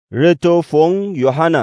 Reto Fong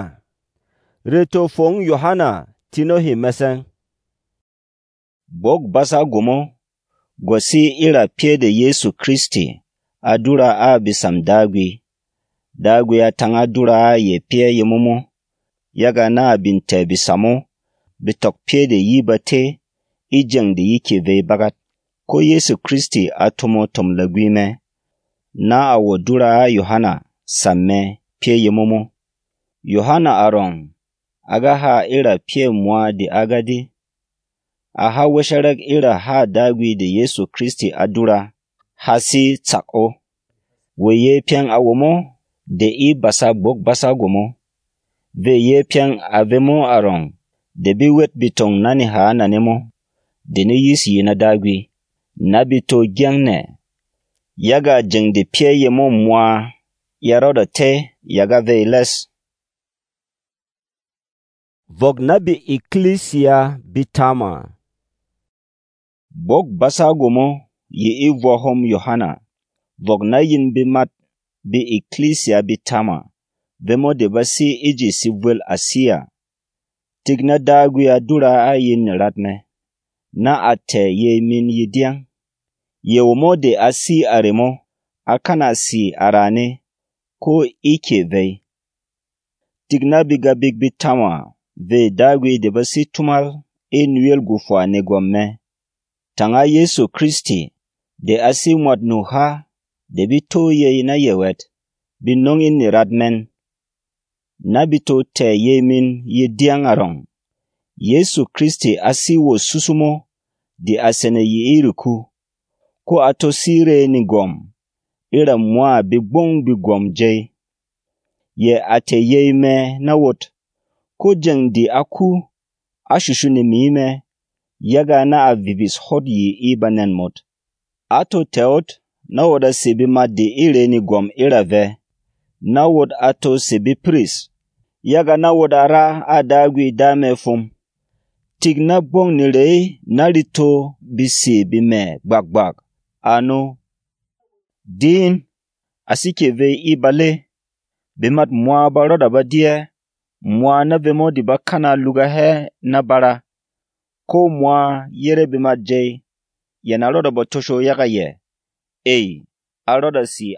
Yohana tinohi mesen. Bog basa gomo gosi ira pie de Yesu Kristi adura a bisam dagwi ya tanga dura ye pie ye mumu yaga na binte bisamo bitok pie de yibate ijeng de yike ve bagat ko Yesu Kristi atomo tom lagwime na awo dura Yohana samme pie ye mumu Yohana aron aga ha ira pie mwa di agadi aha wesharag ira ha dagwi de Yesu Kristi adura hasi tsako weye piang awomo de I basa bog basa gomo ve ye piang avemo aron de bi wet bitong nani ha nanemo de ne yisi na dagwi nabito gyangne yaga jeng de pie yemo mwa yaroda te yaga ve les Vog nabi Ecclesia bitama. Bog basa gomo ye ivohom Yohana. Vog na yin bimat bi Ecclesia bitama. Vemo de basi iji sivwel asia. Tigna dagwi adura ayin ratme. Na ate ye min yidiang. Ye womo de asi aremo. Akana si arane. Ko ike vei. Tigna biga big bitama. Ve dagwi de basi tumal nuel gufwa negomme. Tanga Yesu Kristi de asi mwad nuha de bito ye na yewet binongin ni radmen. Nabito te ye min ye diang arong. Yesu Kristi asi wo susumo di asene ye iriku. Ko ato sire ni gom. Ira mwa bigom jay. Ye ate ye me na wot. Ko jeng di aku ashushu ni mime yaga na avibis hod yi ibanen mot. Ato teot na woda sebi madi ire ni gom irave. Na wod ato sebi pris. Yaga na woda ra adagwi dame fum. Tigna bong nirei narito bisi bime gbag. Ano. Din asike ve ibale. Bimat mwa baroda badie. Mwa na vemo di bakana luga he na bara. Ko mwa yere bima jay. Yana roda botosho yaga ye. Aroda si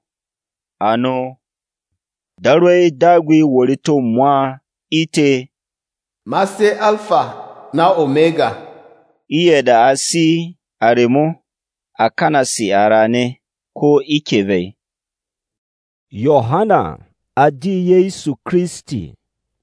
ano. Darwe dagwi wolito mwa ite. Mase Alpha na Omega. Iye da asi aremo. Akana si arane. Ko ikeve. Yohana adi Yesu Kristi.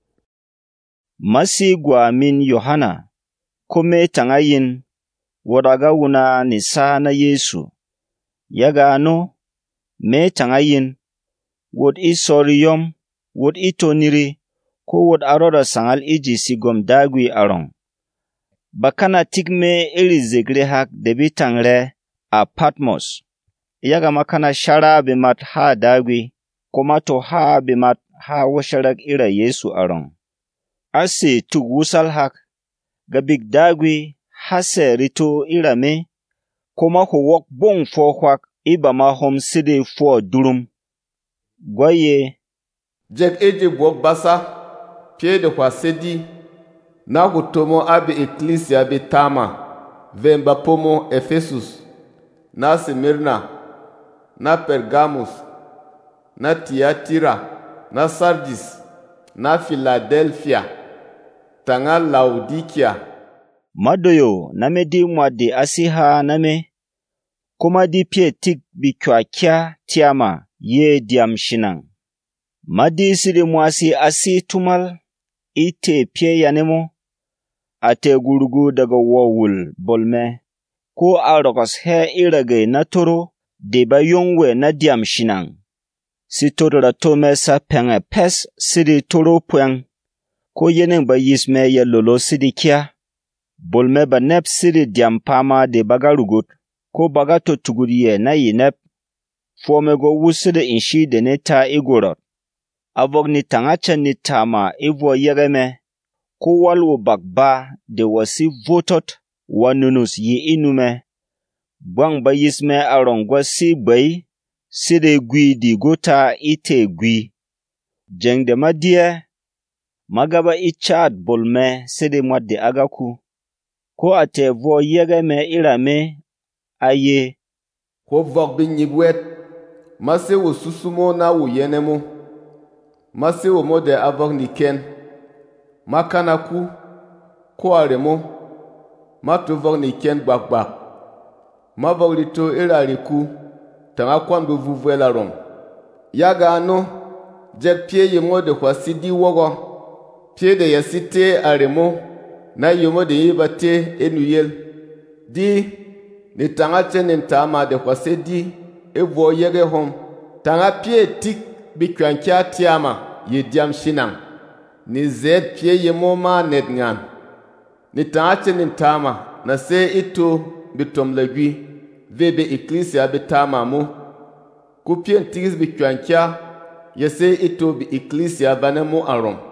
Masi gwa min Yohana, kome tangayin, wadaga wuna nisa na Yesu. Yaga ano, me tangayin, wod isoriyom, wod itoniri, ko wod aroda sangal iji sigom dagwi arong. Bakana tigme ili zegre hak debi tangre a Patmos. Yaga makana shara bimat ha dagwi, komato ha bimat ha washarak ira Yesu arong. Ase tug wusal hak, gabig dagwi hase rito irame, koma ko wok bong fo hwak iba ma hom sidi fo durum. Gwaye, Jeg eje bog basa, pie de kwa sedi, na kutomo abi Ecclesia bitama, vemba pomo Efesus, na Smyrna, na Pergamus, na Tiatira, na Sardis, na Philadelphia, tanga Laodikia. Madoyo name di mwadi asiha name, kuma di pie tik bikwa kya tiama ye diam shinang. Madi siri mwasi asi tumal, ite pie yanemo, ate gurugu daga wawul bolme, ko arokos he irage na toro, deba yongwe na diam shinang. Si toro da tome sa penge pes siri toro puang, ko yeneng ba yisme ya lolo sidi kia, bolme ba nep siri diam pama de bagarugut, ko bagato tuguriye na yinep, fome go wusiri inshi de neta igorot. Avog ni tangacha ni tama ivo yegeme, ko walwo bakba de wasi votot wanunus yi inume, bwang ba yisme arongwa si bay, siri gwi di gota ite gwi. Jengde madie magaba ichat bolme sede mwadde agaku ko ate vo yege me irame aye ko vok bi nyibwet mase wo susumo na wo yenemo mase wo mode avok niken makanaku ko aremo matu vok niken gbagba mavok lito irariku tanga kwamdo vuvwela rom yaga ano jek pie yemo de kwa sidi wogo pie de yasite aremo na yomo de yibate enuyel di ni tanga chenen tama de kwa sedi evo yege hom tanga pie tik bikwankya tiama yediam shinang ni zed pie yemo ma nedngan ni tanga chenen tama na se ito bitom legui vebe ecclesia betama mo ku pie tigis bikwankya yese ito bi ecclesia banemo arom